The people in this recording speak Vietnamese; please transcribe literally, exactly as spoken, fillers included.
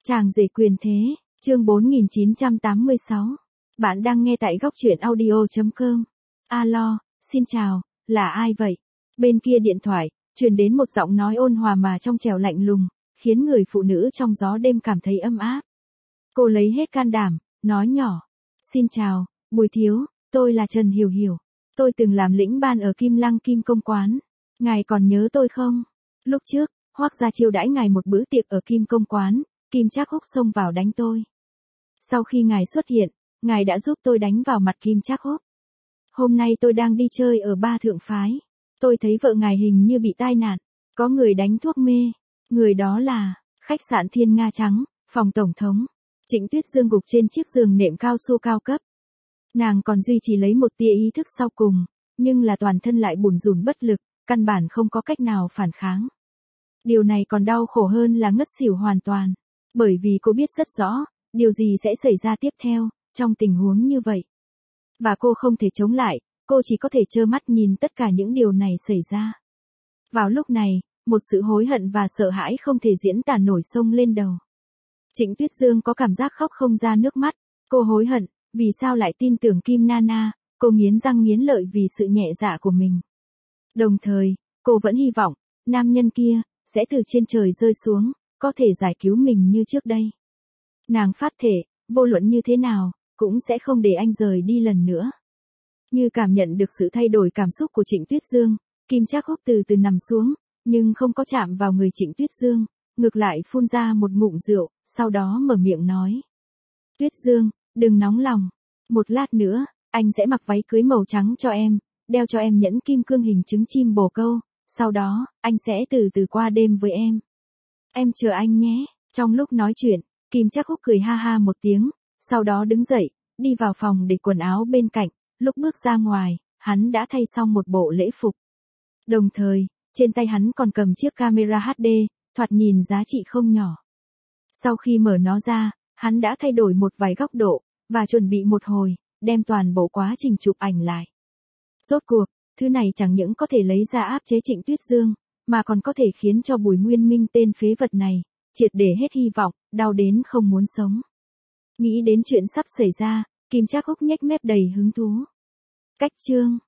Chàng rể quyền thế, chương bốn nghìn chín trăm tám mươi sáu. Bạn đang nghe tại góc truyện audio chấm com. Alo, xin chào, là ai vậy? Bên kia điện thoại, truyền đến một giọng nói ôn hòa mà trong trẻo lạnh lùng, khiến người phụ nữ trong gió đêm cảm thấy ấm áp. Cô lấy hết can đảm, nói nhỏ. Xin chào, Bùi thiếu, tôi là Trần Hiểu Hiểu. Tôi từng làm lĩnh ban ở Kim Lăng Kim Công Quán. Ngài còn nhớ tôi không? Lúc trước, Hoắc gia chiêu đãi ngài một bữa tiệc ở Kim Công Quán, Kim Trác Húc xông vào đánh tôi. Sau khi ngài xuất hiện, ngài đã giúp tôi đánh vào mặt Kim Trác Húc. Hôm nay tôi đang đi chơi ở Ba Thượng Phái. Tôi thấy vợ ngài hình như bị tai nạn, có người đánh thuốc mê. Người đó là khách sạn Thiên Nga Trắng, phòng tổng thống. Trịnh Tuyết Dương gục trên chiếc giường nệm cao su cao cấp. Nàng còn duy trì lấy một tia ý thức sau cùng, nhưng là toàn thân lại bủn rủn bất lực, căn bản không có cách nào phản kháng. Điều này còn đau khổ hơn là ngất xỉu hoàn toàn, bởi vì cô biết rất rõ, điều gì sẽ xảy ra tiếp theo, trong tình huống như vậy. Và cô không thể chống lại, cô chỉ có thể trơ mắt nhìn tất cả những điều này xảy ra. Vào lúc này, một sự hối hận và sợ hãi không thể diễn tả nổi sông lên đầu. Trịnh Tuyết Dương có cảm giác khóc không ra nước mắt, cô hối hận, vì sao lại tin tưởng Kim Nana, cô nghiến răng nghiến lợi vì sự nhẹ dạ của mình. Đồng thời, cô vẫn hy vọng, nam nhân kia, sẽ từ trên trời rơi xuống, có thể giải cứu mình như trước đây. Nàng phát thể, vô luận như thế nào, cũng sẽ không để anh rời đi lần nữa. Như cảm nhận được sự thay đổi cảm xúc của Trịnh Tuyết Dương, Kim Trác Húc từ từ nằm xuống, nhưng không có chạm vào người Trịnh Tuyết Dương, ngược lại phun ra một ngụm rượu, sau đó mở miệng nói. Tuyết Dương, đừng nóng lòng. Một lát nữa, anh sẽ mặc váy cưới màu trắng cho em, đeo cho em nhẫn kim cương hình trứng chim bồ câu, sau đó, anh sẽ từ từ qua đêm với em. Em chờ anh nhé. Trong lúc nói chuyện, Kim Trác Húc cười ha ha một tiếng, sau đó đứng dậy, đi vào phòng để quần áo bên cạnh, lúc bước ra ngoài, hắn đã thay xong một bộ lễ phục. Đồng thời, trên tay hắn còn cầm chiếc camera hát đê, thoạt nhìn giá trị không nhỏ. Sau khi mở nó ra, hắn đã thay đổi một vài góc độ, và chuẩn bị một hồi, đem toàn bộ quá trình chụp ảnh lại. Rốt cuộc, thứ này chẳng những có thể lấy ra áp chế Trịnh Tuyết Dương, mà còn có thể khiến cho Bùi Nguyên Minh tên phế vật này, triệt để hết hy vọng, đau đến không muốn sống. Nghĩ đến chuyện sắp xảy ra, Kim Trác Húc nhếch mép đầy hứng thú. Cách chương